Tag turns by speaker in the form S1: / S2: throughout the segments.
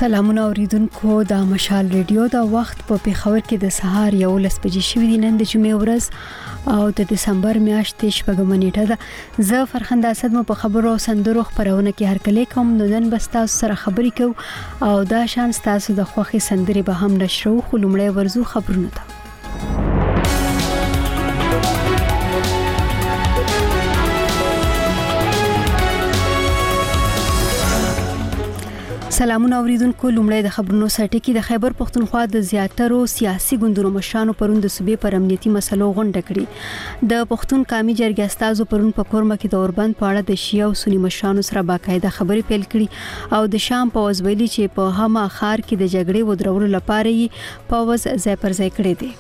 S1: سلامونه اوریدونکو د مشال ریډیو د وخت په پیښور کې د سهار 11 بجې شوې دي. نن د جمعې ورځ او د دسمبر میاشتې شپږمه نیټه ده. زه فرخنده اسد مو په خبرو او سندرو خبرونه کې هر کله کوم. نن بس تاسو سره خبرې کوم او دا شان تاسو د خوخي سندري به هم نشرو. خو لومړی ورزو خبرونه ده. سلامونه اوریدونکو. لومړی د خبرونو سرټکی. د خیبر پختونخوا د زیاترو سیاسي ګوندونو مشرانو پرون د صوبې پر امنیتي مسلو غونډه کړې. د پښتون قومي جرګې استازو پرون په کورمه کې د اوربند په اړه د شیعه او سنی مشرانو سره باقاعده خبرې پیل کړې او د شام په وزویلي چې په هما خار کې د جګړې ودرولو لپاره یې پاوز ځای پر ځای کړې دي.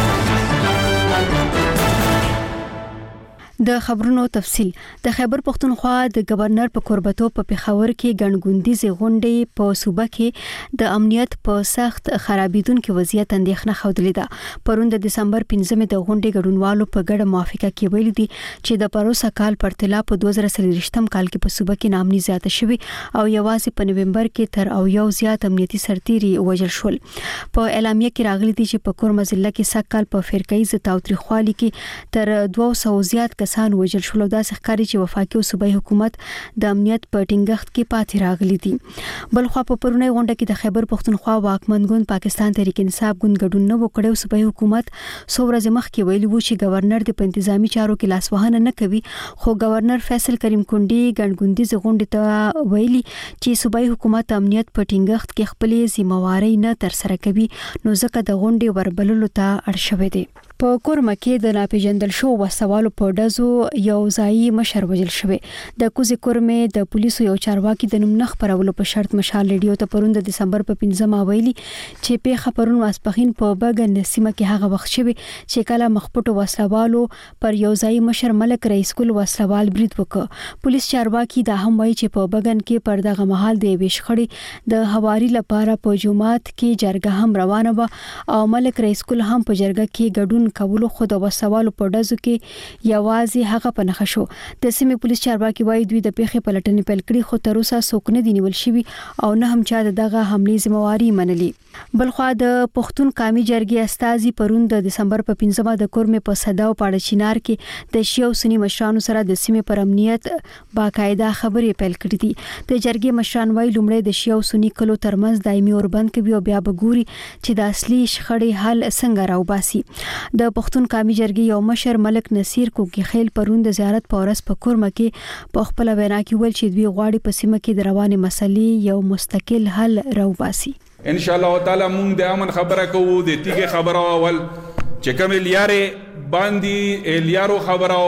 S1: د خبرونو تفصیل. د خیبر پختونخوا د گورنر په قربتو په پیښور کې ګڼګوندیزه غونډې په صوبه کې د امنیت په سخت خرابېدونکو وضعیت اندېښنه خوده ده. پرون د دسمبر 15مې د غونډې ګډونوالو په ګډه موافقه کې ویل دي چې د پروسه کال پرتله په 2023م کال کې په صوبه کې نامني زیاته شوې او یوازې په نوومبر کې تر او یو زیات امنیتي سرتيري وژل شول. په اعلامیه کې راغلي دي چې په کورمه ضلع کې سکهال په فرقایي تاوتریخوالي کې تر 200 زیات کسان وژل شول او داسې ښکاري چې وفاقي او صوبایي حکومت د امنیت په ټینګښت کې پاتې راغلي دي. بلخوا په پرونی غونډه کې د خیبر پختونخوا واکمن ګوند پاکستان تحریک انصاف ګوند ګډون نه وکړي او صوبایي حکومت څو ورځې مخکې ویلي وو چې گورنر د انتظامی چارو کې لاسوهنه نه کوي. خو گورنر فیصل کریم کونډي ګڼګوندیزه غونډه ته ویلي چې صوبایي حکومت امنیت په ټینګښت کې خپلې ذمہواری نه تر سره کوي نو ځکه د غونډې وربللو ته اړ شوی دی. په کورمه کې د ناپېژندل شو وسوالو په ډزو یو ځای مشر وژل شوی. د کوزي کورمه د پولیسو یو چارواکي د نوم نخ پرولو په شرط مشال ریډیو ته پرون د دسمبر په 15مه ویلي چې پیښه پرون ماسپخین په بګن سیمه کې هغه وخت شوی چې کله مخپټو وسوالو پر یو ځای مشر ملک رئیس کول وسوال برید وکړ. پولیس چارواکي دا هم وایي چې په بګن کې پر دغه مهال د ویشخړې د هواري لپاره په جمعات کې جرګه هم روانه و او ملک رئیس کول هم په جرګه کې ګډون کولو خو د وسوالو په ډزو کې یوازې هغه په نخښه شو. د سیمې پولیس چارواکي وایي دوی د پیښې پلټنې پیل کړې خو تر اوسه څوک نه دی نیول شوی او نه هم چا دغه حمله ذمہواری منلي. بلخوا د پښتون قومي جرګې استازي پرون د دسمبر په 15مه د کورمه په صدا او پاړه چینار کې د شیعه او سنی مشرانو سره د سیمې پر امنیت باقاعده خبرې پیل کړې دي. د جرګې مشران وایي لومړی د شیعه او سنی کلو ترمنځ دایمي اوربند کوي او بیا به ګوري چې د اصلي شخړې حل څنګه راوباسي. د پښتون قومي جرګې یو مشر ملک نصیر کوکی خیل پرون د زیارت په ورځ په کورمه کې په خپل وینا کې ویل چې دوی غواړي په سیمه کې د روانې مسلې یو مستقل حل راوباسي.
S2: ان شاء الله تعالی مونږ د امن خبره کوو د تیګه خبره اول چې کوم لیارې باندې لیارو خبره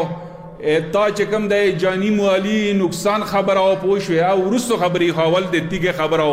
S2: تا چې کوم د جانی مالی نقصان خبره او پوښوي او ورسو خبري حوال د تیګه خبره.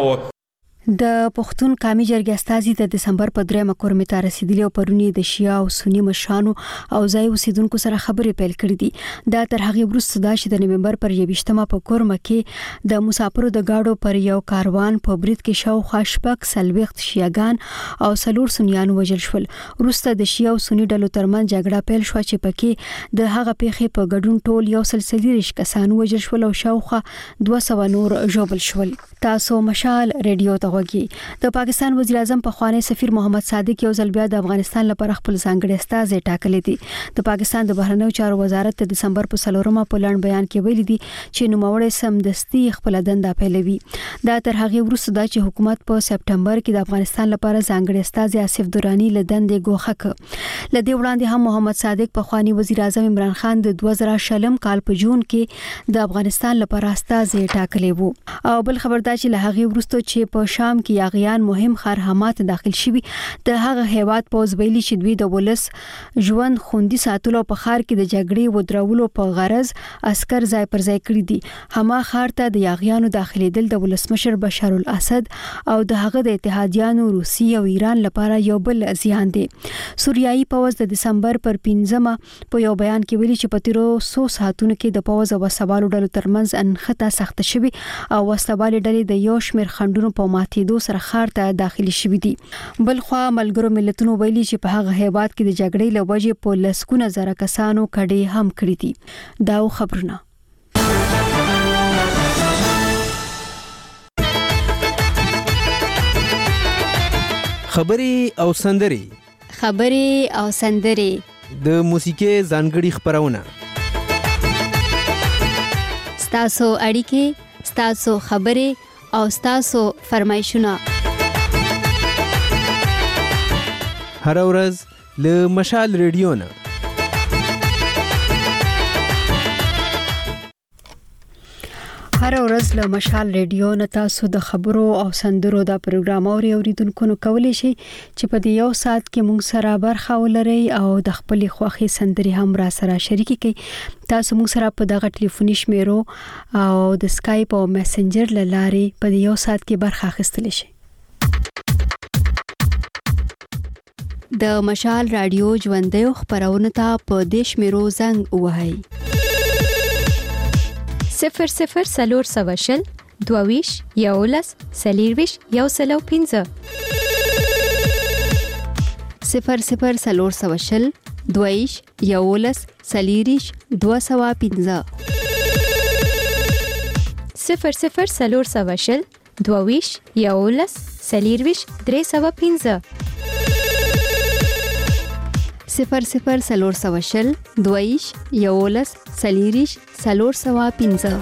S1: د پښتون قومي جرګې استازي د دسمبر په 3مه کورمه ته رسیدلی او پرونی د شیعه او سنی مشرانو او ځای اوسیدونکو سره خبرې پیل کړې دي. دا تر هغه وروسته دا چې د نوومبر پر 21مه په کورمه کې د مسافرو د گاډو پر یو کاروان په برید کې شاوخوا شپږ سلويخت شیعاګان او سلور سنیان وژل شول. وروسته د شیعه او سنی ډلو ترمنځ جګړه پیل شو چې پکې د هغه پیښې په ګډون ټول یو سلسله کسان وژل شول او شاوخوا 200 نور ژوبل شول. تاسو مشال ریډیو ته د پاکستان وزیر اعظم په خوانی سفیر محمد صادق یو ځل بیا د افغانستان لپاره خپل ځانګړی استازی ټاکلی دی. د پاکستان د بهرنیو چارو وزارت د دسمبر په 4مه په لاند بیان کې ویلي دي چې نوموړی سمدستي خپل دنده پیلوي. دا تر هغه وروسته دا چې حکومت په سپټمبر کې د افغانستان لپاره ځانګړی استازی آصف درانی له دندې ګوښه کړ. لدې وړاندې هم محمد صادق په خوانی وزیر اعظم عمران خان د 2000 کال په جون کې د افغانستان لپاره استازی ټاکلی وو. او بل خبردار چې له هغه وروسته چې په شام کې یاغیان مهم خرحمات داخل شوي د هغه هیواد پوز ویلي چې دوی د ولس ژوند خوندي ساتلو په خار کې د جګړې ودرولو په غرض عسكر ځای پر ځای کړی دي. هما خار ته د یاغیانو داخليدل د ولسمشر بشار الاسد او د هغه د اتحادیانو روسي او ایران لپاره یو بل زیان دی. سوریایي پوز د دسمبر پر 15مه په یو بیان کې ویلي چې په تیرو 100 ساعتونو کې د پوز او سوالو ډلو ترمنځ انخته سخت شوي او وسوالې ډلې د یو شمېر خندونو په ماتېدو سره خار ته داخلي شوي دي. بل خو ملګرو ملتونو ویلي چې په هغه هیواد کې د جګړې له وجې په لسګونه زره کسانو کډې هم کړې دي. دا خبرونه
S3: خبري او سندري د موسیقي ځانګړي خبرونه
S1: ستاسو اړیکې ستاسو خبرې او ستاسو فرمایشونه
S3: هر ورځ له مشال ریډیو نه
S1: هر ورځ له مشال ریډیو نه تاسو د خبرو او سندرو دا پروګرام اوریدونکو نو کولی شي چې په دې یو ساعت کې مونږ سره برخه ولري او د خپل خوخي سندري هم را سره شریکي کوي. تاسو مونږ سره په دغه ټلیفوني شمیرو او د سکایپ او میسنجر لاري په دې یو ساعت کې برخه اخیستل شي. د مشال رادیو ژوندۍ خبرونه ته په دیش میرو زنګ وهاي
S4: 00 22 یولس سلیرویش یو سلو 15
S1: 00 22 یولس سلیریش 215
S4: 00 22 یولس سلیرویش 315
S1: 00 22 یولس سلیریش 315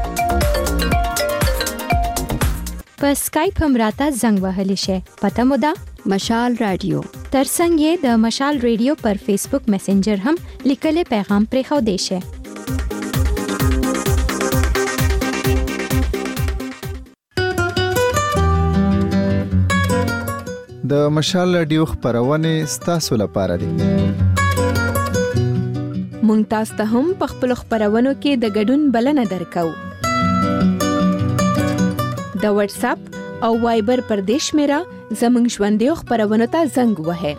S4: په اسکایپ هم راته زنګ وهلی شي. پته مو ده
S1: مشال رادیو
S4: ترڅنګ د مشال رادیو پر فیسبوک میسنجر هم لیکلي پیغام پرې خو دی شي.
S5: د مشال رادیو خبرونه ستاسو لپاره دي.
S6: مونږ تاسو ته هم په خپل خبرونو کې د ګډون بلنه درکو. د واتس اپ او وایبر پر دیش میرا زمنګ ژوندۍ خبرونه ته زنګ وهه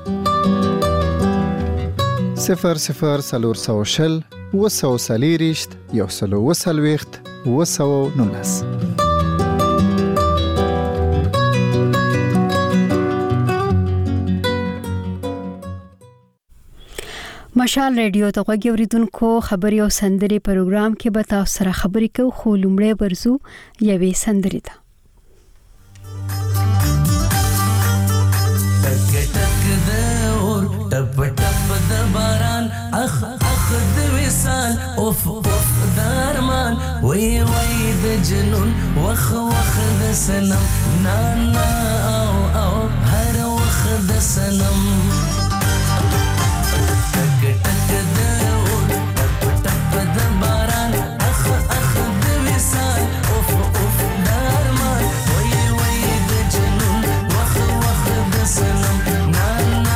S5: 00 وسلیریشت یو سلو وسلويخت وسو نونس.
S1: مشال ریډیو ته غوږی اوریدونکو خبري او سندري پروګرام کې به تاسو سره خبرې کوو. خو لومړی برزو یوې سندري ته
S7: ټپ ټپ د باران اخ اخ د وصال اوف اوف درمان وی وی د جنون وخ وخ د سنم نا نا او او هر وخ د سنم ټک ټک د اور ټپ ټپ د باران اخ اخ د وصال اوف اوف درمان وی وی د جنون وخ وخ د سنم نا نا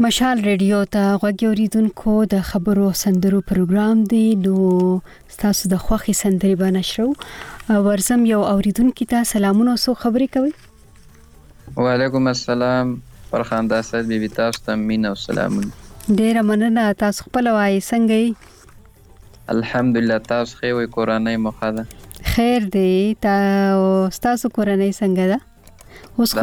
S1: مشال ریډیو ته غوږ اوریدونکو د خبرو سندرو پروګرام دی. نو تاسو د خوخي سندري به نشرو. ورزم یو اوریدونکو ته سلامونه او خبرې کوي.
S8: وعلیکم السلام. فرخان داسد بیبي تاسو ته مين او سلامونه.
S1: ډیر مننه. تاسو خپل وای څنګه یې؟
S8: الحمدلله. تاسو خو وي کورانه مخاله
S1: خیر دی. تاسو کورانه څنګه ده؟ اوس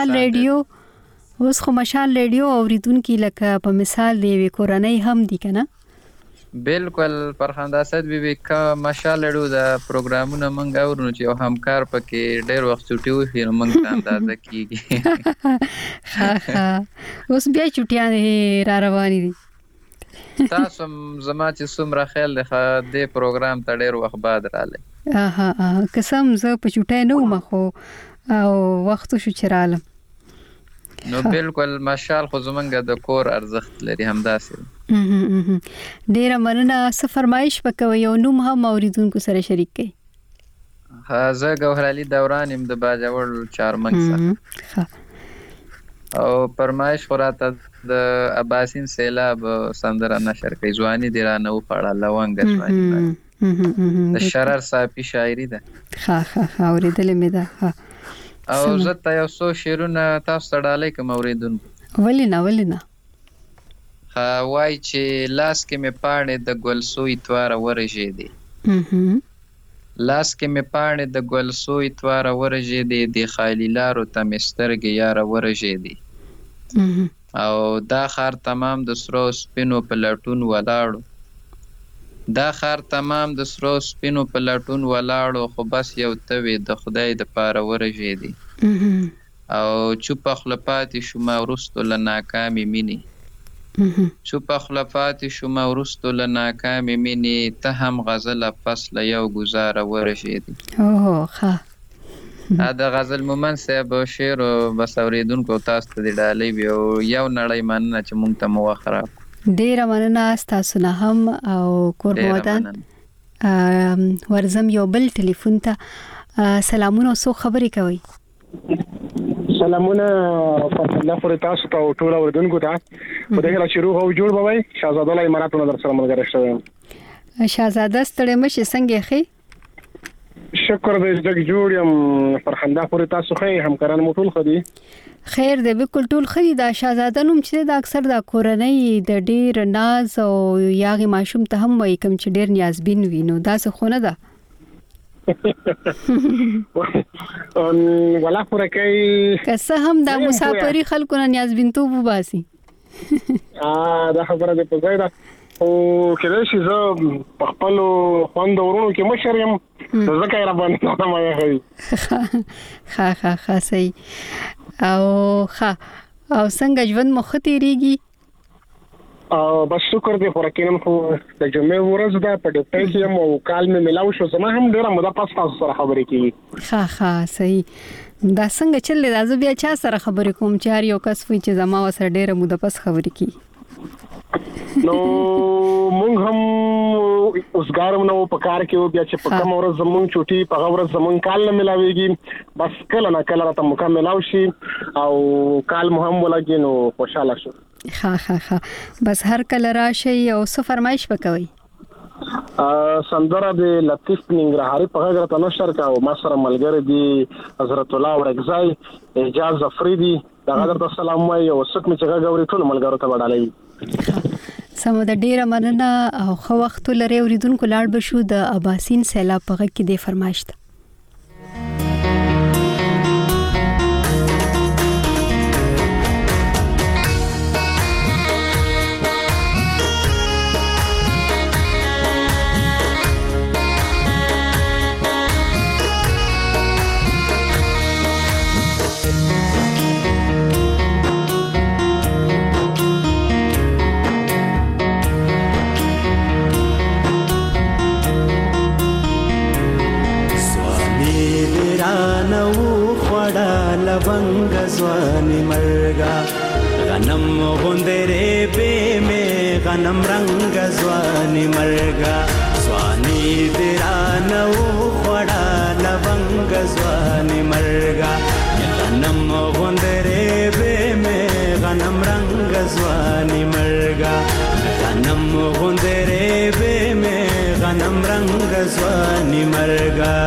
S1: خو مشال ریډیو اوریدونکو لکه په مثال دی وی کورانه هم دي کنه؟
S8: بالکل. فرخان داسد بیبي کا مشال ریډیو دا پروګرامونه مونږ اورو چې یو همکار پکې ډېر وخت چټي وي نو مونږ ته اندازه کیږي.
S1: اوس بیا چټیان را روانې دي.
S8: تاسو زما چې څومره خیال دی د پروګرام ته ډېر وخت بعد رااله.
S1: قسم زه په چټای نه ومخو او وخت شو چرالم.
S8: نو بالکل مشال خو زمونږ د کور ارزښت لري همداسې.
S1: ډیره مننه. څه فرمایش وکوي یو نوم هم اوریدونکو سره شریک کړئ.
S8: زه ګوهر علي دوران يم د باجوړ چارمنګ سره او فرمایش خوراته د اباسین سیلاب سندره نشر کوي. ځواني دی را نه وخړه لونګ ځواني د شرر صافي شاعري ده.
S1: اوریدلې مې ده.
S8: او زه ته یو څو شعرونه تاسو ته ډالۍ کوم اوریدونکو.
S1: ولې نه
S8: وای چې لاس کې مې پاڼې د ګل سوی تواره ورژېدې. لاس کې مې پاڼې د ګل سوی تواره ورژېدې. د خالي لارو ته مې سترګې یاره ورژېدې. او دا خار تمام د سرو سپینو په لټون ولاړو. دا خار تمام د سرو سپینو په لټون ولاړو. خو بس یو توی د خدای د پاره ورژېدې. او چوپه خوله پاتې شومه وروستو له ناکامې مینې. چوپه خوله پاتې شومه وروستو له ناکامې مینې. ته هم غزله پس له یو ګزاره ورژېدې. د غزل مومن صاحب شعر بس اوریدونکو تاسو ته د ډالۍ وي او یو نړۍ مننه چې مونږ ته مو وخت راکړو.
S1: ډیره مننه تاسو نه هم او کور ودان. ورزم یو بل ټلیفون ته سلامونه او خبرې کوي.
S9: سلامونه په الله پر تاسو ته ټول اوریدونکو ته. په دغه شروع او جوړ بوي شاهزاده الله اماراتونو در سره ملګری شوم.
S1: شاهزاده ستړی مشه څنګه خې؟
S9: شکر دې زګ جوړ يم. فرخنده پر تاسو خې همکاران مو ټول خدي
S1: خیر دې بالکل ټول خدي. دا شاهزاده نوم چې د اکثر د کورنۍ د ډیر ناز او یاغي ماشوم ته هم وایي کوم چې ډیر نیازبین وي. نو دا څه خونه ده
S9: ولا فرکای
S1: کسه هم د مسافری خلکو نه نیازبین توب وباسي.
S9: دا خبره دې په ځای ده. او کله چې زه په خپل خوند ورونو کې مشر یم ځکه را باندې ما یې
S1: ها صحیح. او څنګه ژوند مخ تیریږي؟
S9: بس شکر دې فرکینم خو د جمعې ورځ ده په ډیپټي کې یم او کال مې ملاو شو. زما هم ډیره موده پس تاسو سره خبرې کیږي.
S1: صحیح. دا څنګه چلې دا زه بیا چا سره خبرې کوم چې هر یو کس وي چې زما سره ډیره موده پس خبرې کوي.
S9: نو مونږ هم اوسګارم نو په کار کې بیا چې په کوم ورځ زمون چوټي په ورځ زمون کال نه ملاويږي. بس کله نه کله راته مکمل او شي او کال مهم ولګي نو خوشاله شو.
S1: بس هر کله راشي او څه فرمایش وکوي.
S9: سندره د لطیف ننګرهاري په غږ راته نشر کا او ما سره ملګری دی حضرت الله ورګزای اجازه ظفری دا غږ ته سلام وايي او څوک چې غږ اوري ټول ملګرو ته وډالي.
S1: سمه د ډیره مننه او خو وخت لري اوریدونکو لاړ بشو د اباسین سیلاب په غږ کې د فرمایش ته.
S10: लवंग ज़्वानी मरगा गनम गुंदरे पे में गनम रंग ज़्वानी मरगा ज़्वानी तेरा नऊ खड़ा लवंग ज़्वानी मरगा गनम गुंदरे पे में गनम रंग ज़्वानी غنم رنگ ځواني مرګا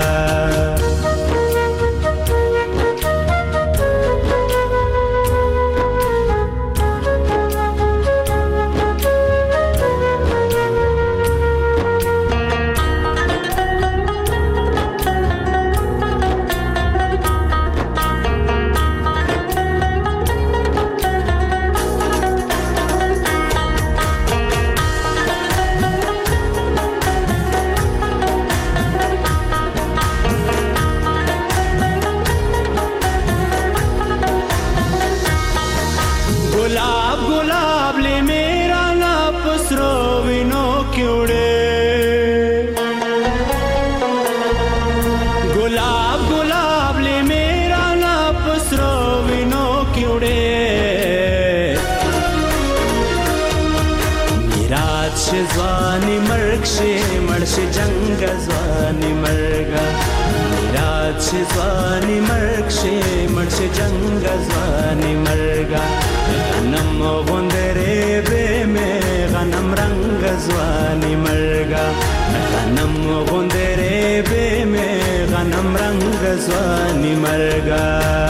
S10: ځواني مرګ شي مړ شي جنگ ځواني مرګا میرات شي ځواني مرګ شي مړ شي جنگ ځواني مرګا غنم غوندري به مې غنم رنگ ځواني مرګا غنم غوندري به مې غنم رنگ ځواني مرګا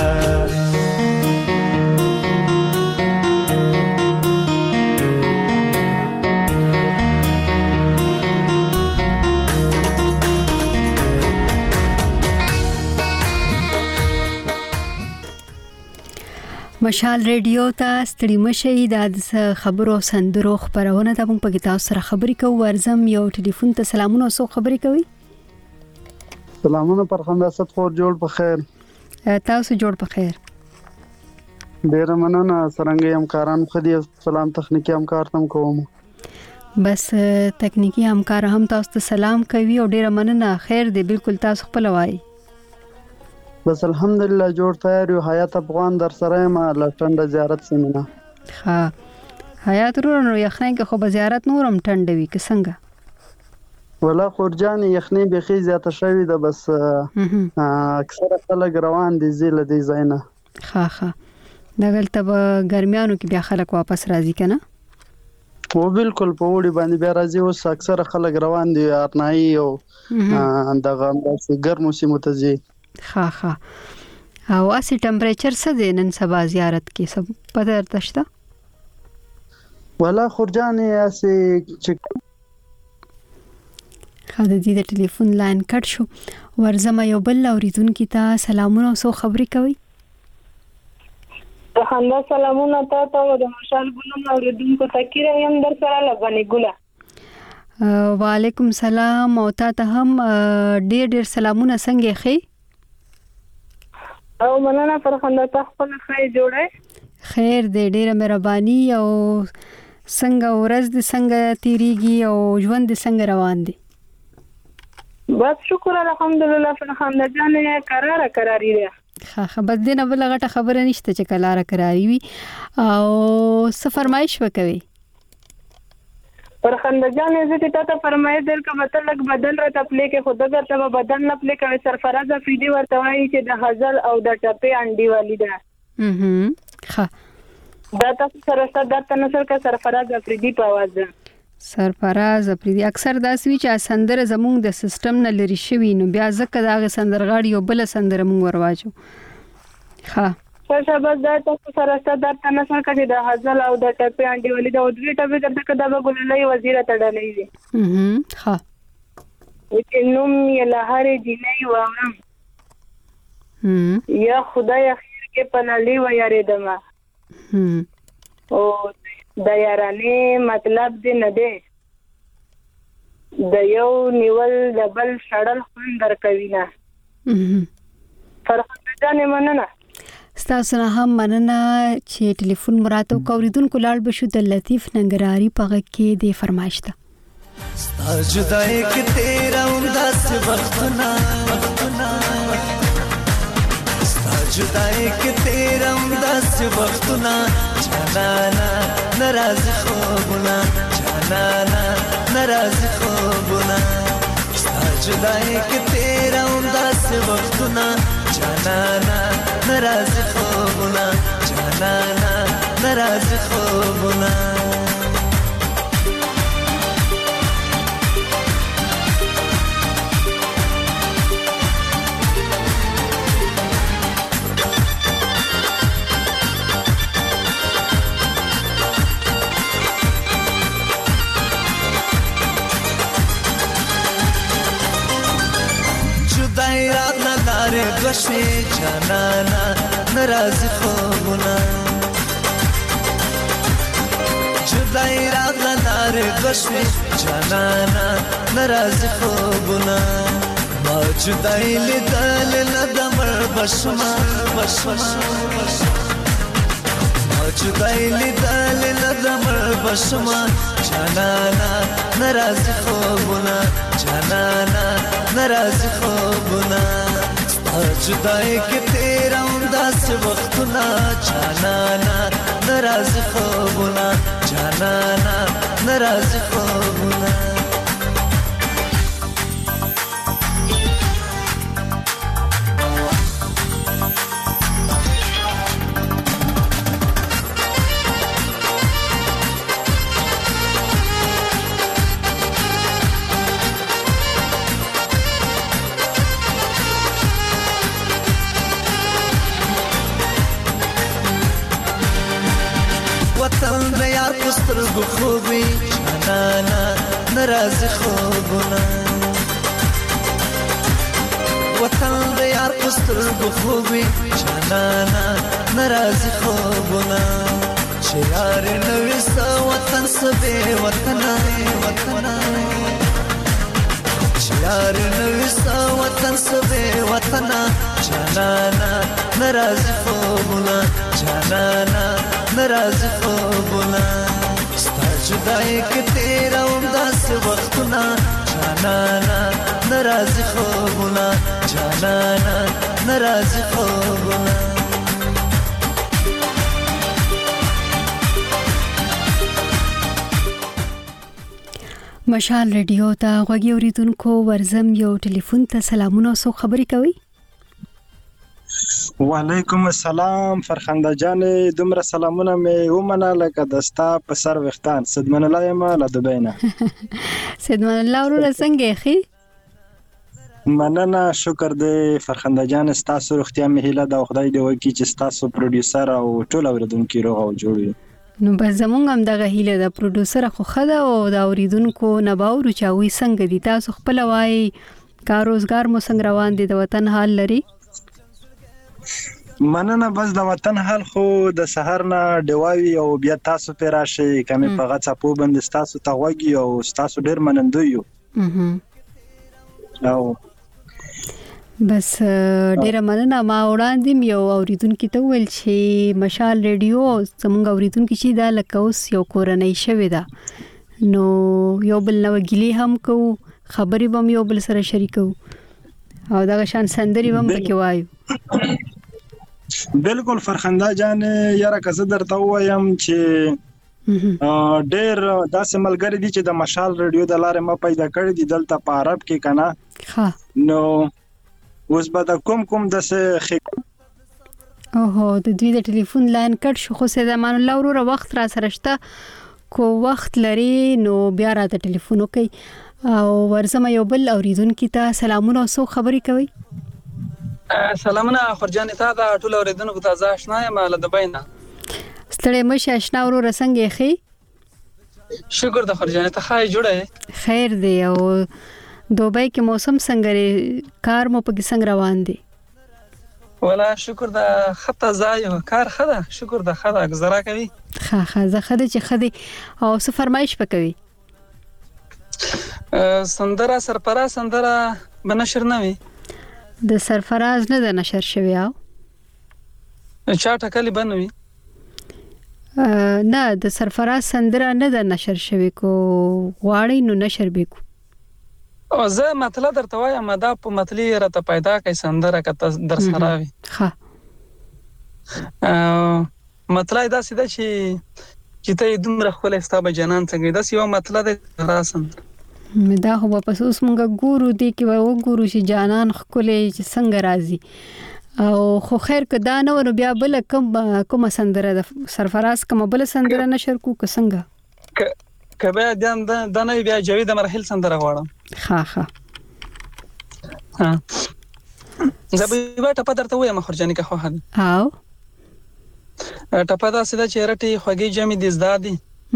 S1: مشال ریډیو ته ستړي مشي د خبرو سندرو خبرونه ته موږ په تاسو سره خبرې کوو ورزم یو ټلیفون ته سلامونه سو خبرې کوي
S11: سلامونه پر خنداست خور جوړ په خیر
S1: تاسو جوړ په خیر
S11: ډیر مننه سرنګي همکاران خدي سلام تخنیکی همکار تم کوم
S1: بس تکنیکی همکار هم تاسو ته سلام کوي او ډیر مننه خیر دی بالکل تاسو خپل وایي
S11: بس الحمدلله جوړ تیار یو حیات افغان در سره ما لټنده زیارت سیمه
S1: ها حیات ورونو یخنۍ کې خو به زیارت نورم ټنډوي که څنګه
S11: ولا خورجان یخنۍ بخي زیاته شوی ده بس اکثره خلک روان دي زیله دي زینه
S1: ها دغلته به ګرمیانو کې بیا خلک واپس راځي کنه
S11: و بالکل په وړي باندې بیا راځي اوس اکثره خلک روان دي ارنایي او دغه ګرمو سیمو ته ځي
S1: ها او اسی ټمپریچر څه دی نن سبا زیارت کې سب پته درته
S11: ولا خورجان اسی
S1: خاله دې د ټلیفون لاین کټ شو ورزم یو بل اوریدونکو ته سلامونه او خبرې کوي
S12: خندا سلامونه ته د مشال ګلم اوریدونکو ته کیرم در سره لبنی ګله
S1: وعلیکم سلام او ته هم ډېر سلامونه څنګه خې
S12: او مننه پر خندا ته خپل خیر جوړه
S1: خیر دې ډېر مهرباني او څنګه ورځ دې څنګه تیریږي او ژوند دې څنګه روان دي
S12: بس شکر الحمدلله پر خندا جانې قراری ده
S1: ها بس دې نه بل غټه خبره نشته چې کلاره قراری وي او څه فرمایش وکوي
S12: پر خندا جانې زه ته فرمایې در کا مطلب بدل را تپلې کې خود ته بدل نه پلې کوي سرفراز افریدي ورته وایي چې د غزل او د ټپې انډي والی ده
S1: ها
S12: دا تاسو سره ستاسو د تنسل کا سرفراز افریدي په आवाज ده
S1: سرفراز افریدي اکثر داس وی چې سندره زمونږ د سیستم نه لري شوی نو بیا ځکه داغه سندرغاړي یو بل سندره مونږ ورواچو ها
S12: شاباش دا تاسو سره ستاسو د تنسل کا چې د غزل او د ټپې انډي والی ده او دوی ټپې کړه کدا به ګللې وزیر ته ډلې دي
S1: ها
S12: چې نوم یې لهارې جنې وام یا خدای اخر کې پنالي و یاریدم او د یارانه مطلب دې نه دی د یو نیول د بل شړل خوند درکوي نه فرخنده جانې مننه
S1: ستاسو نه هم مننه چې ټلیفون مراتو کوریدونکو لاړ بشو د لطیف ننګرهاري پغه کې د فرمایش ته
S7: ستا جدای کې تیرا انداز وختنا ستا جدای کې تیرا انداز وختنا جانانا ناراض خوبنا جانانا ناراض خوبنا ستا جدای کې تیرا انداز وختنا جانانا ناراض خوبنا جانانا ناراض خوبنا بشوي جانانا نرازي خوبنا جدائی راغلا نار بشوي جانانا نرازي خوبنا ما جدائی لیدل ندمر بشما جدائی لیدل ندمر بشما جانانا نرازی خوبنا جانانا نرازی خوبنا ستا جدائی کی تیرا انداز وقتنا جانانا نرازی خوبنا جانانا نرازی خوبنا وطن د یار پسترګو خوبي جانانا ناراضي خوبونه وطن د یار پسترګو خوبي جانانا ناراضي خوبونه چې یار نوې سا وطن سبه وطن چې یار نوې سا وطن سبه وطن جانانا ناراضي خوبونه جانانا ناراضي خوبونه ستا جدائی که تیرا امداز وقتنا جانانا ناراضي خوبونه جانانا ناراضي خوبونه
S1: مشال ریډیو ته غوږی اوریدونکو ورزم یو ټلیفون ته سلامونه او خبرې کوي.
S13: وعلیکم السلام فرخنده جان دومره سلامونه مې ومنه لکه دستا په سر وختان صدمن الله یم له دوبۍ نه
S1: صدمن الله ورو څنګه خې
S13: مننه شکر دې فرخنده جان ستاسو روغتیا مې هیله دا خدای دې وکړي چې ستاسو پروډوسر او ټول اوریدونکو روغ او جوړ وي.
S1: نو بس زمونږ هم دغه هیله د پروډوسر خو خده او د اوریدونکو نه باور چاوي څنګه دي تاسو خپل وای کار روزګار مو څنګه روان دي د وطن حال لري
S13: مننه بس د وطن حال خو د سحر نه ډیواوی او بیا تاسو په راشي کمه په غاڅه په بند تاسو ته وږي او تاسو ډیر منندوی یو او
S1: بس ډیر مننه ما وړاندې یو اوریدونکو ته ویل چې مشال ریډیو زموږ اوریدونکو چې دا لکه اوس یو کورنۍ شوی دا نو یو بل نو ګلی هم کو خبرې بم یو بل سره شریکو او دا شان سندري بم پکې وایو
S13: بالکل فرخنده جان یاره که زه درته وایم چې ډېر داسې ملګری دي چې د مشال ریډیو د لارې ما پیدا کړی دي دلته په عرب کې کنه نو اوس به د کوم داسې
S1: اوهو د دوی د ټلیفون لاین کټ شو خو سید امان الله ورو وخت را سره شته کو وخت لري نو بیا را ته ټلیفون وکي او ورزم یو بل اوریدونکو ته سلامونه او خبرې کوي.
S14: سلامونه خورجان ته دا ټول اوریدونکو ته زه آشنا یم له دوبۍ نه
S1: ستړی مشه آشنا ورو څنګه خې
S14: شکر د خورجان ته خای جوړه
S1: خیر دی او دوبۍ کې موسم څنګه کار مو په څنګه روان دی
S14: ولا شکر د خطه زایو کار خده شکر د خده گزاره کوي
S1: ها زه خده چې خده او څه فرمایش پکوي
S14: سندره سرپرست سندره بنشر نه وي
S1: د سرفراز نه د نشر شوی او
S14: چا ټکلی بنوي
S1: نه د سرفراز سندره نه د نشر شوی کو غواړي نو نشر بیکو
S14: او زه مطلب درته وایم دا په مطلب راته پیدا کوي سندره کته در سره وي
S1: ها
S14: مطلب دا سیده چې ته دومره خپل استابه جنان څنګه دا یو مطلب راسم
S1: دا خو په اوس مونږ ګورو دی کې و ګورو چې جانان خپلې چې څنګه راځي او خو خیر که دا نه ور بیا بل کوم سندره د سرفراز کوم بل سندره نشر کو که څنګه
S14: کبه دا نه بیا جاوید مرحل سندره غواړم ها زبې ټپه درته وایم خورجاني که خو هدا
S1: او
S14: ټپه دا سیده چې رټي خوږی جمع دي زدادي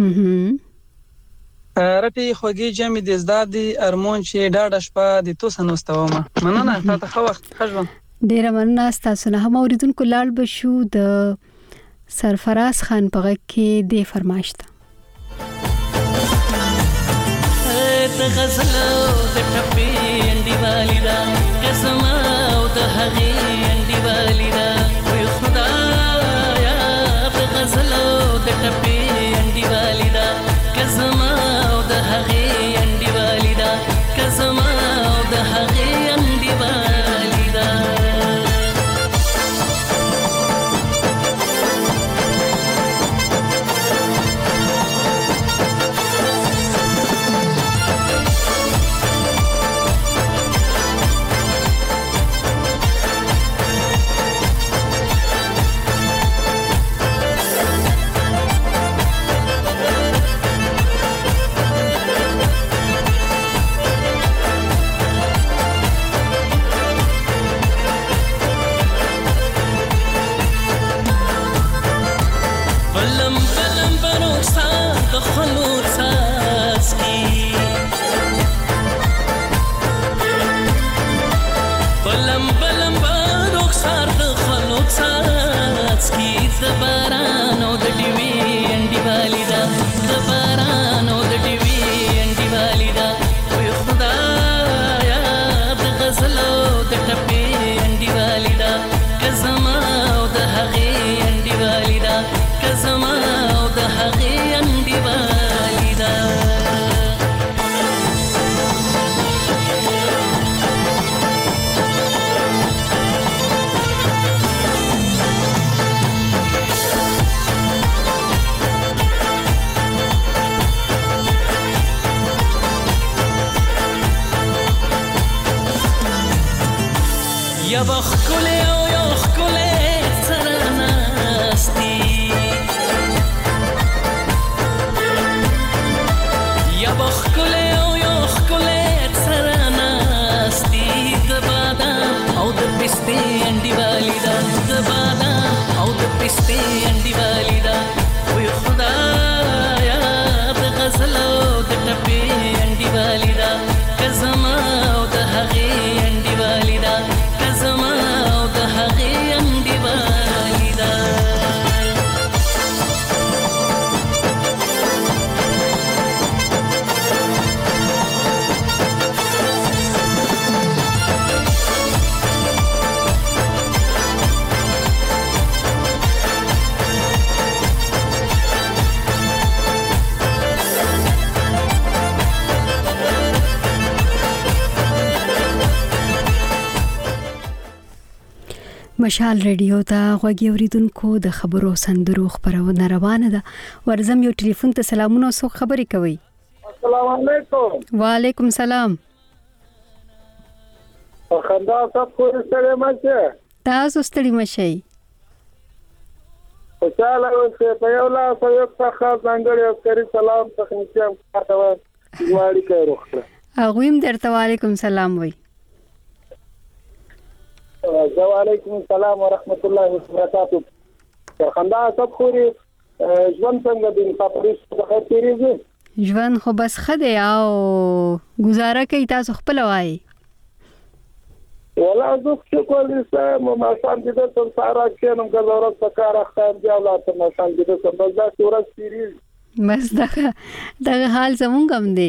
S14: رټي خوږی جمع دي زدادي ارمون چې ډاډه شپه د تو سنوستومه مننه تا ته خو وخت خجو
S1: ډیره مننه تاسو نه. هم اوریدونکو لاړ بشو د سرفراز خان په غږ کې د فرمایش ته.
S7: د غزل او د ټپې انډیوالی دا قسم او د هغې انډیوالی دا وي خدایا د غزل او د ټپې انډیوالی دا قسم او د هغې انډیوالی دا قسم او د هغې انډیوالی دا
S1: مشال ریډیو ته غوږی اوریدونکو د خبرو سندرو خبرونه روانه ده. ورزم یو ټلیفون ته سلامونه او خبرې کوي.
S15: السلام علیکم.
S1: وعلیکم سلام.
S15: خندا صاحب خو ستړي مشه.
S1: تاسو ستړي مشه.
S15: خوشاله اوسئ. په یو لاس یو څخه څنګه یو کری سلام تخنیکم کاټو واړی کوي روخه.
S1: اغویم درته وعلیکم سلام وای.
S15: وعلیکم السلام ورحمت الله وبرکاته. خندا صاحب خو ژوند څنګه د انصافریش په خیر تیریږي؟
S1: ژوند خو بس خده او گزاره کوي. تاسو خپل وای.
S15: ولا زه څه کولی سم ما سم دې ته سارا کېنم غوړه سکار اختیار دی او لا ته ما سم دې ته بس دا ورځ تیریږي.
S1: بس دا حال زمونږ هم دی.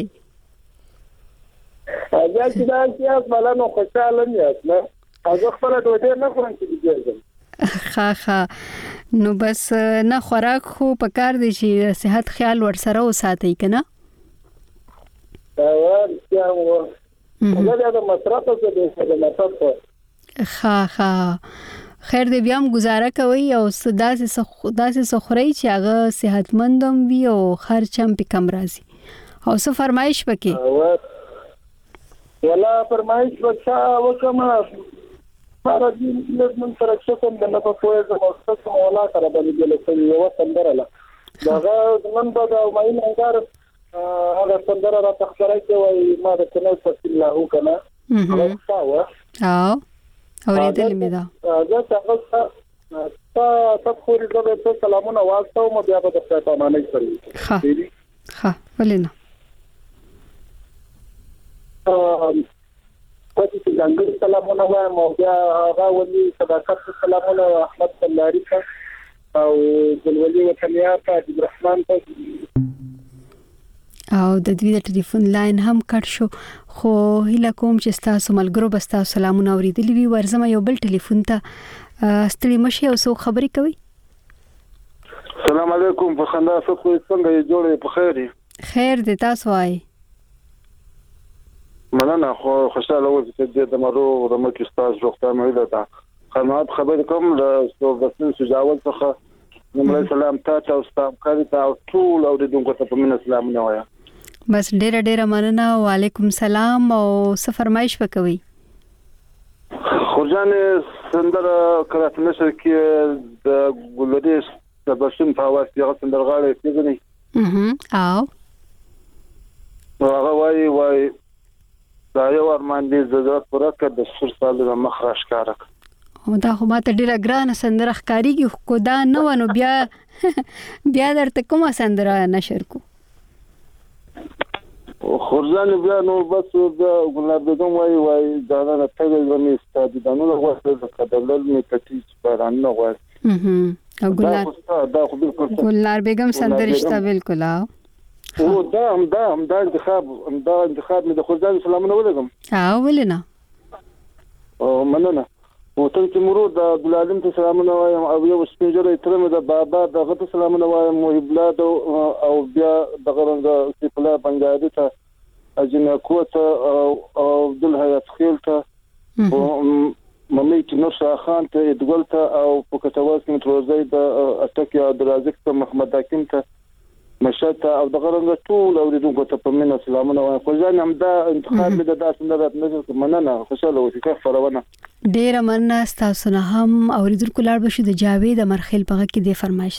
S15: اځه چې دا سیاست بلنو خوشاله نه یاست نه. هغه خپل ډوډۍ نه خورم چې دیږم.
S1: ښه نو بس نه خوراک خو پکار دی چې صحت خیال ور سره وساتئ کنه.
S15: دا مصرف څه دی د مصرف.
S1: خیر دې بیا هم گزاره کوي او داسې سخوري چې هغه صحتمندم وي او خرچ هم په کم راځي. او څه فرمایش وکي؟
S15: ولا فرمایش وکما سره دې من سره څه کوم د نه په کوه زموږ ولا سره باندې له یو سندره دا نن به دا مې نګار هغه سندره را تخبره کوي ما د کنه صلی الله کنه
S1: او اوریدل مې دا
S15: تاسو ته سلامونه واسطه مو بیا به د پېټامانه کوي.
S1: ولینه
S15: کوڅه کې ځانګړي سلامونه وایم او بیا هغه ولي صداقت سلامونه احمد سلاری ته او ګلولي وطنیا ته عبدالرحمن ته
S1: او د دوی د ټلیفون لاین هم کټ شو خو هیله کوم چې تاسو ملګرو بس تاسو سلامونه اوریدلی وي ورزم یو بل ټلیفون ته ستړي مشه او څو خبرې کوي
S16: السلام علیکم په خندا څخه څنګه یې جوړې په خیر
S1: خیر دې تاسو وای
S16: مننه خو خوشاله اوسئ چې د مرو د مکه استاد روغتیا مې ده قناعت خبر کوم له بسن سجاول څخه نمبر سلام تاسو او ستاسو کاری ته ټول او د دغه ته په من سلام نه وایا
S1: بس ډېر مننه وعلیکم السلام او څه فرمایش وکوي
S16: خورجان سندره قرات نشر کې د ګلریس د بشن په واس یې سندرغاړي پیژني او هغه وای دا یو ارمان دې زړه پوره کړ د سر سال د مخ راشکارک
S1: او دا خو ماته ډیره ګرانه سندره ښکاریږي خو دا نه ونه بیا درته کومه سندره نشر کو
S16: خورزان بیا نو بس د ګلاب بیگم وای دا نه ته زمي استاد دا نو غوښته د کډلل می کټی سپاران نه غوښ او
S1: ګلاب بیگم سندرشته بالکل
S16: او دا انتخاب مې د خورزان سلامونه ولګم
S1: ولنه
S16: او مننه او ته چې مرو د عبدالعلم ته سلامونه وایم او یو سپیجر ترم د بابا دغه ته سلامونه وایم محبلاد او بیا دغه رنګ سپلا بنگادي ته اجنه کوته او عبدل حیات خیل ته او ممي چې نور شاه خان ته ادګل ته او پکتواس کې تروزي د اتکه عبدالرزاق ته محمد حکیم ته مشته او دغه رنګ ټول او دغه ته په من سلامونه وایم خو ځان هم دا انتخاب مې د داسې نه راځي مننه خوشاله اوسئ که فرونه
S1: ډیر مننه تاسو نه هم اوریدونکو لار بشي د جاوید مرخیل په کې دی فرمایش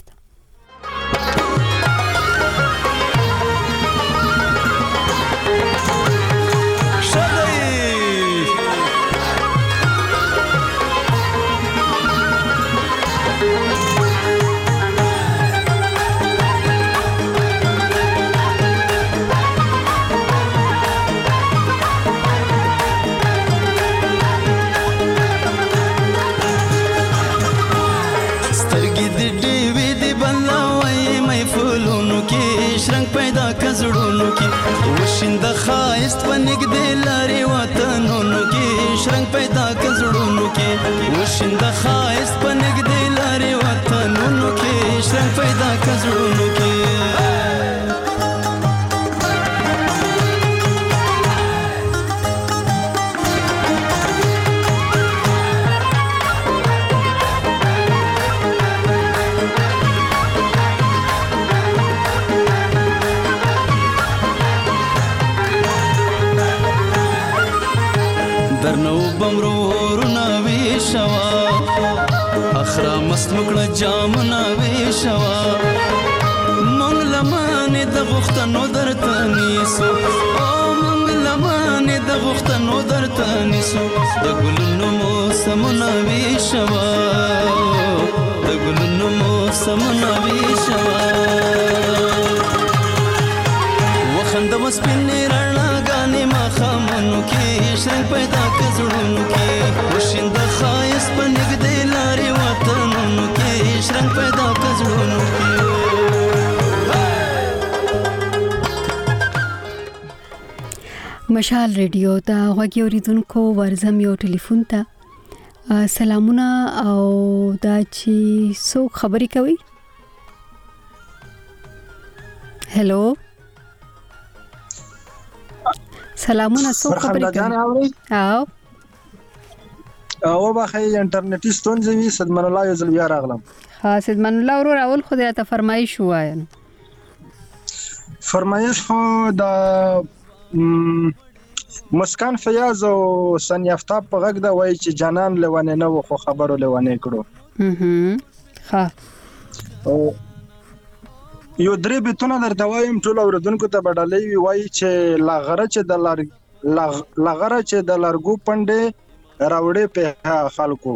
S10: وشند خایست پنګ دې لاري وطنونو کې شرنګ پیدا کزړونو کې وشند خایست پنګ دې لاري وطنونو کې شرنګ پیدا کزړونو کې مکړه جامونه ویشوا مونږ لمانه د غختنو درته نیسو او مونږ لمانه د غختنو درته نیسو د ګلونو موسمونه ویشوا د ګلونو موسمونه ویشوا وخند مسپنې رڼا غانې ما خامنو کې شرنګ پیدا کزړونو کې وشند خایس پنګ دې لاري وطنونو کې شرنګ پیدا کزړونو
S1: مشال ریډیو ته غوږی اوریدونکو ورزم یو ټلیفون ته سلامونه او دا چې څوک خبرې کوي هلو سلامونه څوک خبرې کوي
S13: او باخې انټرنیټي ستونزې وي صدمن الله یو ځل بیا راغلم
S1: ها صدمن الله ورور اول خو دې ته فرمایش وایي
S13: فرمایش خو د مسکان فیاض او سن یافتاب په غږ دا وایي چې جانان لونه نه خو خبرو لونه کړو
S1: ها
S13: یو درې بتونه درته وایم ټول اوردونکو ته بدلې وایي چې لاغره چې د لارګو پنده راوړې په خلکو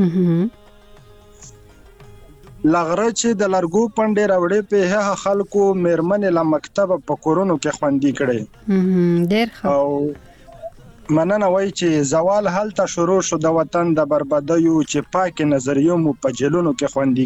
S13: لغره چې د لارګو پنده راوړې په خلکو مېرمن له مکتب په کورونو کې خوندې کړي
S1: ډېر
S13: او مننه وای چې زوال هلته شروع شو د وطن د بربادیو چې پاک نظریو مو په جلونو کې خوندې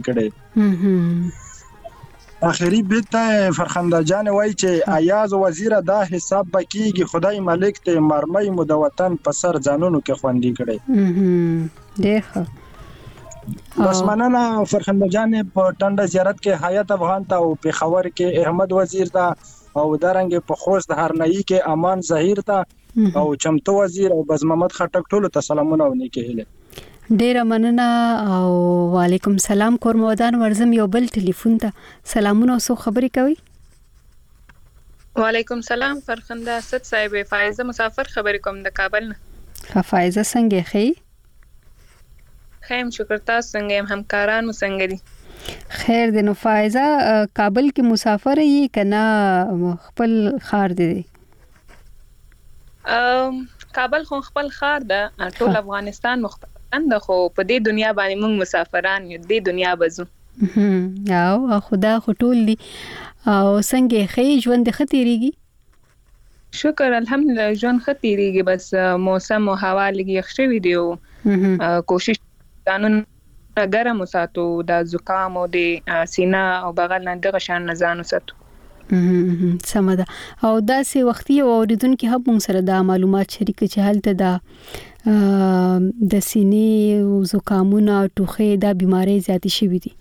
S13: کړي اخري بیت فرخنده جان وای چې ایاز وزیر دا حساب بکیږي خدای ملک ته مرمۍ مو د وطن په سر ځانونو کې خوندې کړي
S1: دیخه
S13: بس مننه فرخنده جان په ټنډه زیارت کې حیات افغان ته او په خبر کې احمد وزیر ته او دارنګ په خوست هرنئی کې امان ظهیر ته او چمتو وزیر او بز محمد خټک ټول ته سلامونه او نیکه هله
S1: ډیر مننه او وعلیکم سلام کورمودان ورزم یو بل ټلیفون ته سلامونه او سو خبري کوي
S17: وعلیکم سلام فرخنده ست صاحب فایزه مسافر خبري کوم د کابل نه
S1: فایزه څنګه خي
S17: خیم شکر تاسو څنګه همکاران مو څنګه دي
S1: خیر دی نو فایزه کابل کې مسافر یې کنا خپل خار دی
S17: کابل خو خپل خار ده ټول افغانستان مختلف ده خو په دې دنیا باندې موږ مسافران یو دې دنیا بزو
S1: او خدا خټول دي او څنګه خې ژوند ختیریږي
S17: شکر الحمدلله ژوند ختیریږي بس موسم او هوا لګي ښه ویډیو کوشش قانون ګرم وساتو د زکام او د سینا او بغل نه دغه شان نه ځان وساتو
S1: سمه ده او داسې وختي اوریدونکو هم موږ سره د معلومات شریک چې هلته د سینې او زکامونه ټوخه د بيمارۍ زیاتې شوې دي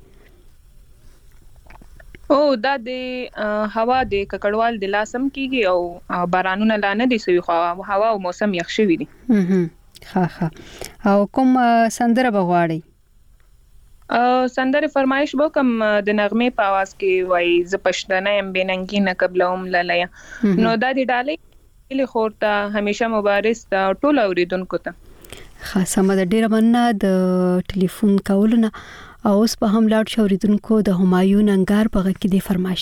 S17: او دا د هوا د ککړوال د لاسم کیږي او بارانونه لانه دي سوي هوا او موسم یخ شوی دي
S1: ها او کوم سندره بغواړي
S17: سندره فرمایش وکم د نغمه په आवाज کې وای ز پښتنه ام بننګي نه قبلوم لالیا نو دا د ډالې له خورته همیشه مبارز ټول اوریدونکو ته
S1: خاصه مده ډیره مننه د ټلیفون کولونه او اوس په هم لاړ شوریدونکو د همایون انګار په غږ کې د فرمایش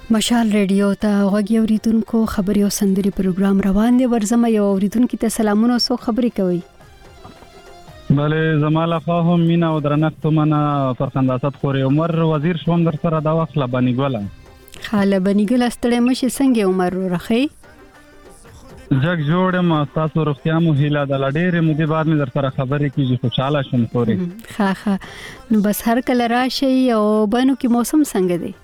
S1: مشال ریډیو ته غوږی اوریدونکو خبري او سندري پروګرام روان دي. ورزمه یو اوریدونکو ته سلامونه او خبري کوي.
S18: بله زماله خو هم مینا او درنښت منه فرخنداسات خوري عمر وزیر شوم در سره دا وخت لبنیګولا
S1: خاله بنیګل استړې مشه څنګه عمر ورخی
S18: جګ جوړم تاسو روغتیا مو هیله د لډېرې مودې بعد مې در سره خبرې کیږي خوشاله شم خوري
S1: ها نو بس هر کله راشي او بنو کې موسم څنګه دی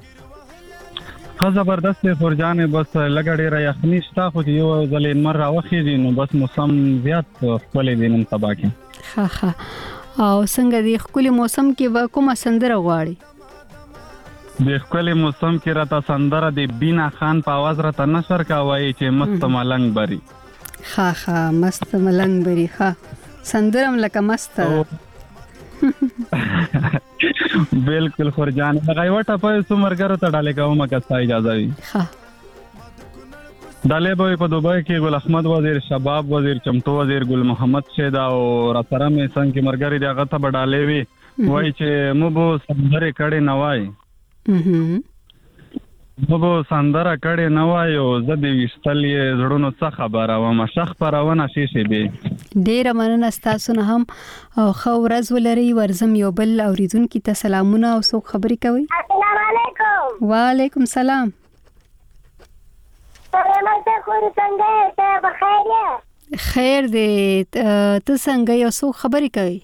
S18: ښه زبردست فرجانې بس لږه ډېره یخني شته خو یو ځلې لمر راوخېږي نو بس موسم زیات ښکلی دی نن سبا کې
S1: ها او څنګه دی ښکلي موسم کې به کومه سندره غواړي
S18: د ښکلي موسم کې راته سندره د بینا خان په اواز راته نشر کوي چې مست ملنګ بری
S1: ها مست ملنګ بری ها سندرم لکه مست
S18: بالکل خورجان هغه وټه په سمرګرو ته ډالې کوم که ستا اجازه وي
S1: ها
S18: ډالې به په دوبۍ کې ګل احمد وزیر شباب وزیر چمتو وزیر ګل محمد شیدا او را سره مې څنګه کې مرګري دغه ته به ډالې وي وای چې مو به سندره کړي نه وای مو سندره کړي نه وای او زه د وشتلې زړونو څه خبره وم شخ پرونه شي به
S1: ډیره مننه تاسو نه هم او خو ورځ ولري ورزم یو بل اوریدونکو ته سلامونه او سو خبري کوي.
S19: السلام علیکم.
S1: وعلیکم السلام.
S19: څنګه خوري څنګه ته بخیر یې؟
S1: خیر دې ته څنګه یو سو خبري کوي؟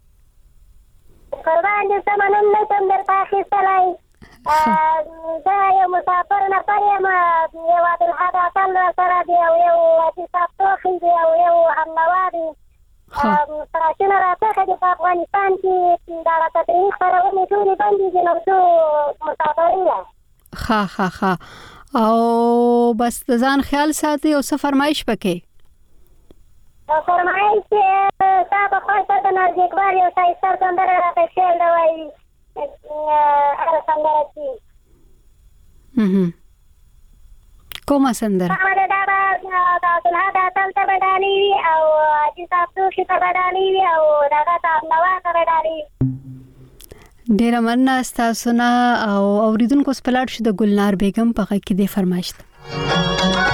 S19: قربان دې سمنن نه تم در پاخې سلای دا یو مسافر نه پریم یو عبدالحد اصل سره دی او یو حساب توخی دی او یو همنوادي سراشونه راڅخه دی په افغانستان کې دا تطریق خبرونه ټولې بندې دي نو څو مسافرین
S1: ها او بس د ځان خیال ساتي او څه فرمایش پکې
S19: فرمایش تا په خاطر د نازک اقبال یو شایسته سندره راته شعر دی وایي هغه سندره
S1: چې کومه سندره
S19: دا تاسو نه دا تل ته بدانی او چې تاسو کې ته بدانی او دا تاسو نو ډالي
S1: ډیر مننه تاسو نه او اوریدونکو سپلاټ شو د ګلنار بیگم په کې دې فرمایشت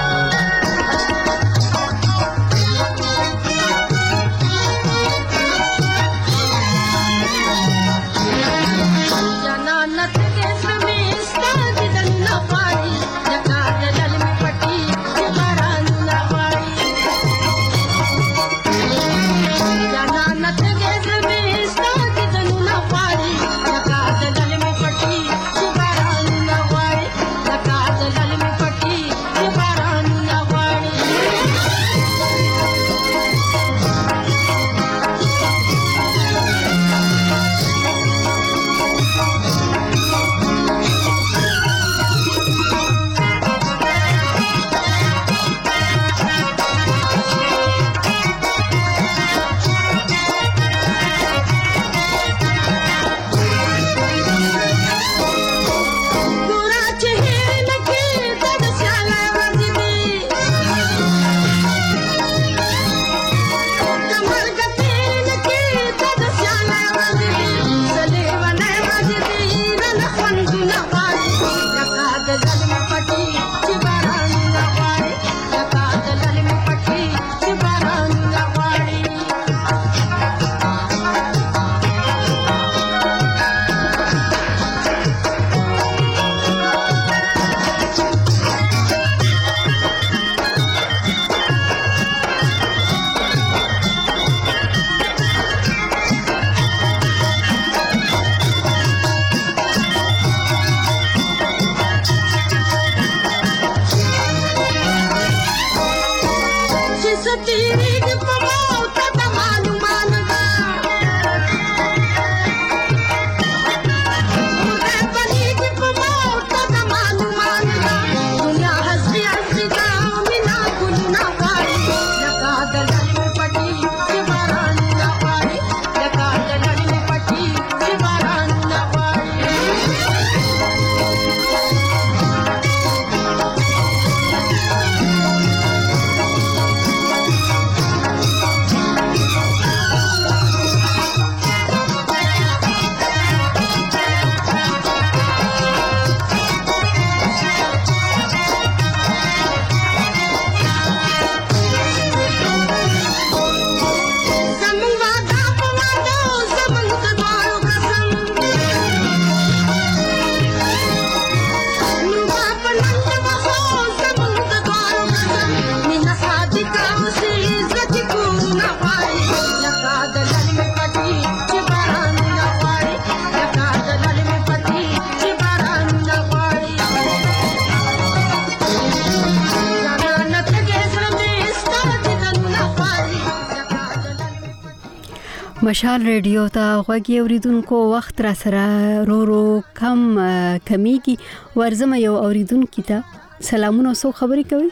S1: مشال ریډیو ته غوږی اوریدونکو وخت را سره رو کم کمیږي ورزم یو اوریدونکو ته سلامونه سو خبرې کوي.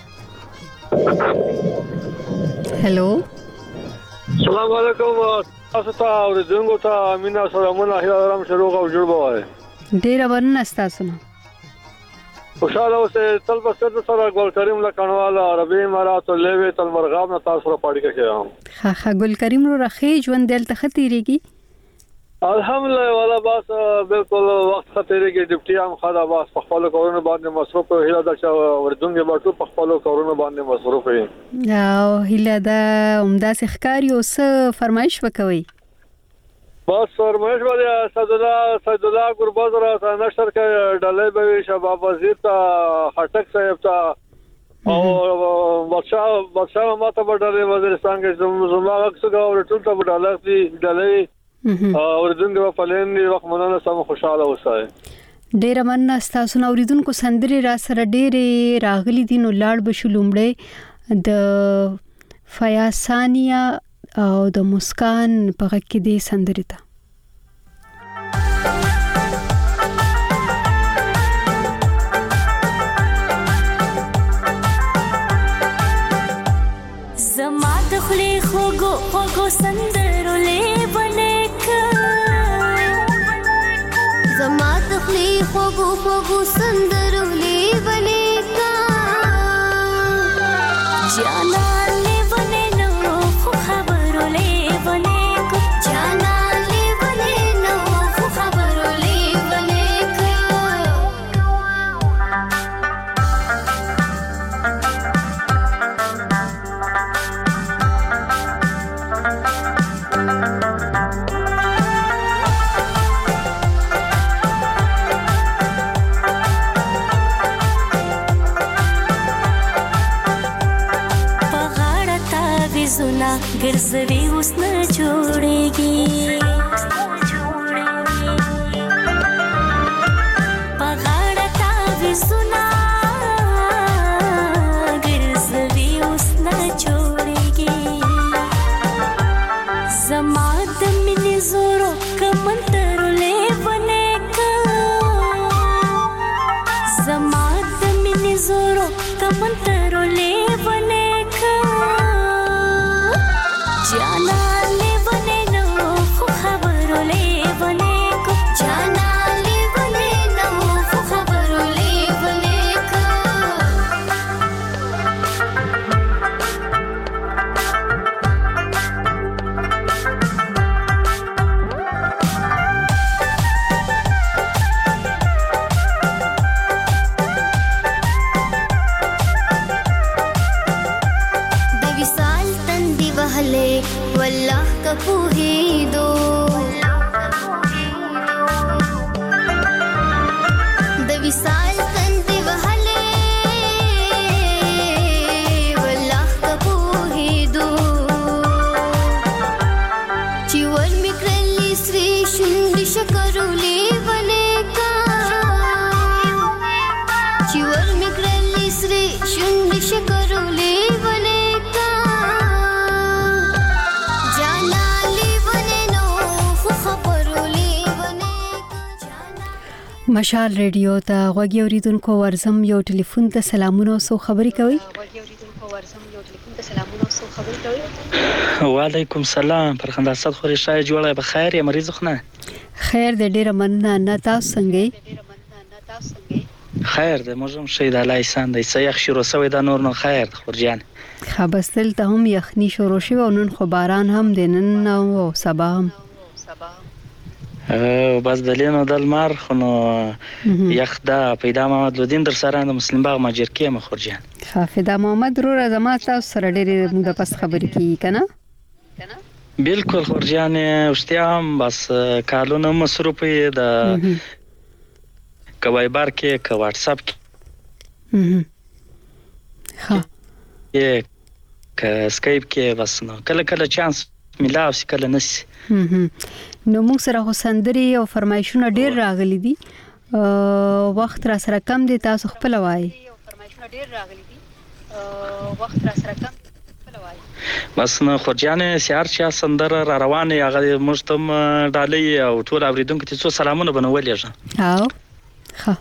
S1: هلو
S20: السلام علیکم تاسو ته اوریدونکو ته امینه سلامونه هیلارم شروع او جوړ بوای
S1: ډیر ورنه تاسو نه
S20: خوشاله اوسه تل بسر سره ګل کریم لکنواله عربي امارات لوي تل مرغاب نه تاسو سره پاړی کې
S1: ها ګل کریم رو رخي ژوند دلته خطرېږي
S20: الحمدلله والا باس بالکل وخت خطرېږي ډیپټي هم خدا باس په خپل کورونه باندې مصروف هیله دا چې وردونګي باټو په خپل کورونه باندې مصروف وي
S1: او هیله دا عمده ښکاری او څه فرمایش وکوي
S20: بس فرمایش ولی سید الله ګرباز را نشر کې ډلې به شباب وزیر ته خټک صاحب ته او بادشاہ ماته بدلې وزیرستان کې زما څنګه ورټول ته ډلې اوردونکو په پلان دی وخت مننه سم خوشاله اوسه
S1: ډیر مننه تاسو نو اوریدونکو سندري را سره ډېرې راغلي دي نو لاړ بشلومړې د فیاضانیا او د مسکان په کې دي سندري ته
S21: زما دخلي خوګو سندرو لبنه زما دخلي خوګو سندرو لبنه جانا لبنه نو خو خبرو لبنه جانا لبنه نو خو خبرو لبنه زنا ګرځوي اوس نه جوړيږي پغاړه تا وسنا ګرځوي اوس نه جوړيږي زما د مینې زورو کمنترلې بنه کا زما د مینې زورو کمنترلې بنه جانا لبنه نو خو خبرو لبنه کو جانا لبنه نو خو خبرو لبنه کو والله کپوهی دو د وصال تندې وهلې والله کپوهی دو چې ور میکرلې سری شونډې شکرولې ولې کا چې ور میکرلې سری شونډې شکرولې ولې
S1: مشال ریډیو ته غوږی اوریدونکو ورزم یو ټلیفون ته سلامونه او سو خبري کوي.
S22: وعلیکم سلام فرخنده صد خوري شای جوړه به خیر یا مریض خو نه
S1: خیر دې ډیره مننه نه تاسو څنګه
S22: خیر دې موږ شي د لایسان د سیاخ شروع سوی د نور نو خیر خورجان
S1: خبستل ته هم یخنی شروع شو او نن خو باران هم دینن او سبا هم
S22: بس دلینو دلمار خنو یخدا پیدا محمد لودین در سره د مسلم باغ ماجرکی مخورجان
S1: خافدا محمد رو زما تاسو سره ډېر موده پس خبرې کی کنه
S22: بالکل خورجان اوستیام بس کالونو مصروفي د کوایبر کې ک واتس اپ کې ها ک سکایپ کې بس نو کله چانس ملاو سي کله نس
S1: نو موږ سره سندري او فرمایشونه ډېر راغلي دي وخت را سره کم دي تاسو خپل وای
S22: بس نه خورجان سیار چې سندره را روانه هغه مشتم ډالۍ او ټول اوریدونکو ته څو سلامونه بنولېږه
S1: او ها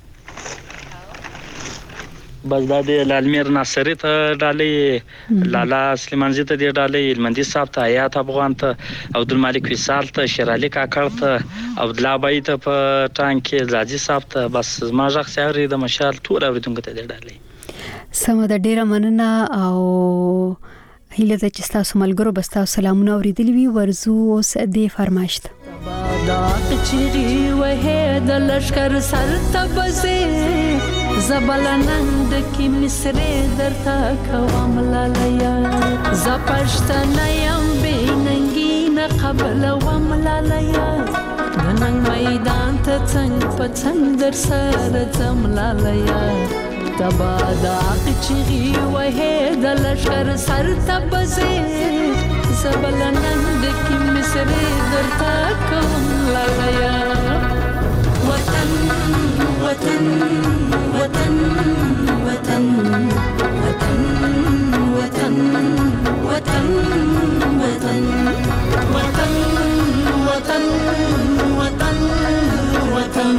S22: بس دا د لالمیر ناصری ته ډالۍ لالا سلیمانزی ته د ډالۍ المندي صاحب ته حیات افغان ته عبدالمالک وصال ته شیرعلی کاکړ ته عبدالله ته په ټانک زاجی صاحب ته بس ما ځخ سیاري د مشال ټول اوریدونکو ته د ډالۍ
S1: سم د ډیره مننه او هیله ده چې تاسو ملګرو بس تاسو سلامونه اوریدلی وي ورزو اوس د فرمایش ته
S2: دا چری وه د لشکر سر ته بزه زبلنند کی مصری درته کوم لالیا ز پښتنه یم بیننګی نه قبل وم لالیا نن میدان ته څنګه په څنګه در سره زم لالیا تبا دا چری وه د لشکر سر ته بزه زبلنند کی مصری درته کوم لالیا وطن وطن وطن وطن وطن وطن وطن وطن وطن وطن وطن وطن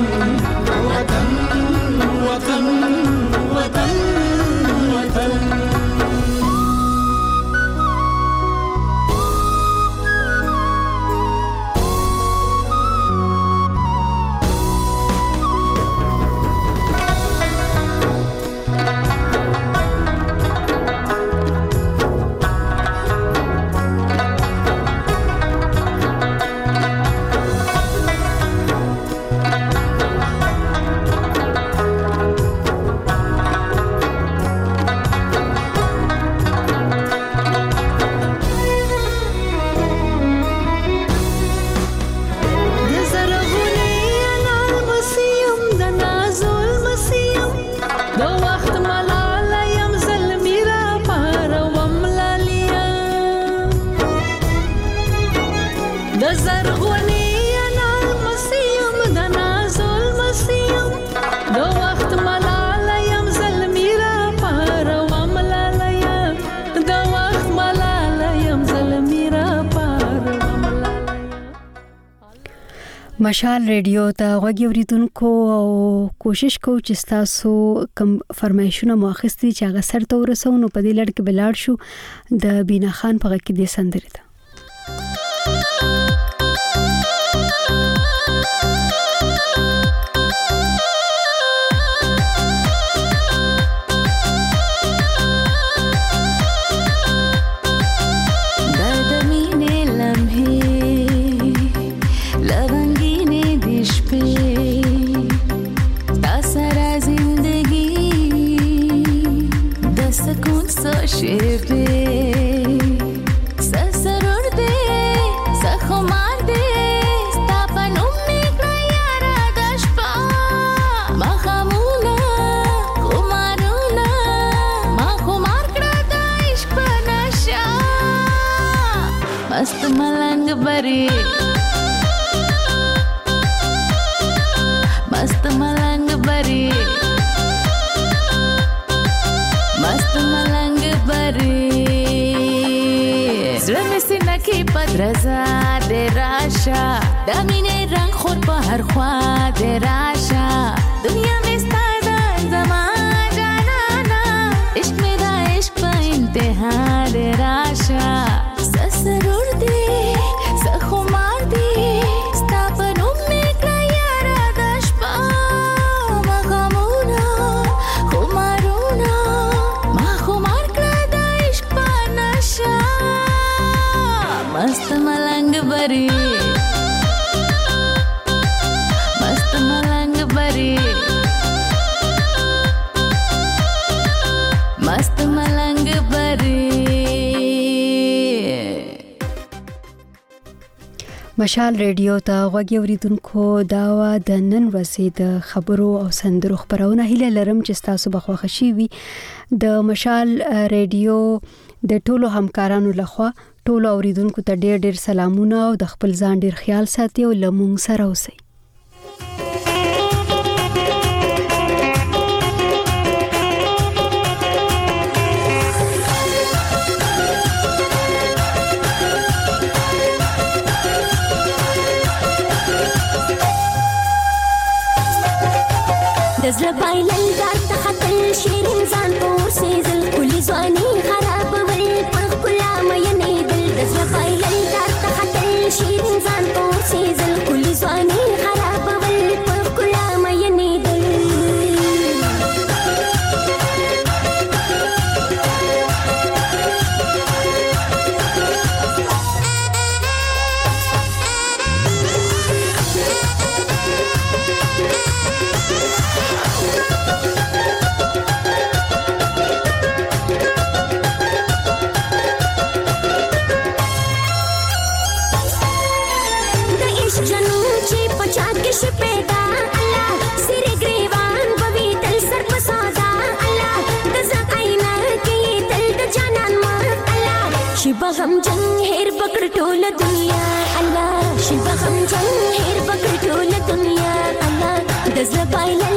S2: وطن وطن وطن
S1: مشال ریډیو ته غوږی اوریدونکو او کوشش کوو چې تاسو کم فرمایشونه مؤخستي چې هغه سر ته ورسو نو په دې لړ کې بلاړ شو د بینا خان په غږ کې د سندرې ته
S2: رضا د راشا د مینې رنگ خور په هر خوا د راشا دنیا مې ستاد زما جانانا عشق مې دا عشق په انتها د راشا سسرور دې سخمار دې ستا په نوم مې کړه یاره د شپه مخامونه خمارونه ما خمار کړه د عشق په نشه मस्त मलंग बरी मस्त मलंग बरी मस्त मलंग बरी
S1: مشال ریډیو ته غوږی اوریدونکو دا و د نن ورځې د خبرو او سندرو خبرونه هیله لرم چې تاسو بخوښ شي وي د مشال ریډیو د ټولو همکارانو لخوا ټولو اوریدونکو ته ډېر ډېر سلامونه او د خپل ځان ډېر خیال ساتي او لمونږ سره اوسئ
S21: بایلل دار تختل شیرین ځان پور سیزل کلی ځواني خراب ول پر کلا مې دل د زړه بایلل دار تختل شیرین ځان پور سیزل کلی ځواني خراب ول پر کلا مې دل پیدا الله سر گریوان بوي تل سر په سودا الله د زقاینا کې تل د جانان مور الله شي بغم جنگ هر بکړ ټول دنیا الله شي بغم جنگ هر بکړ ټول دنیا الله د زبایل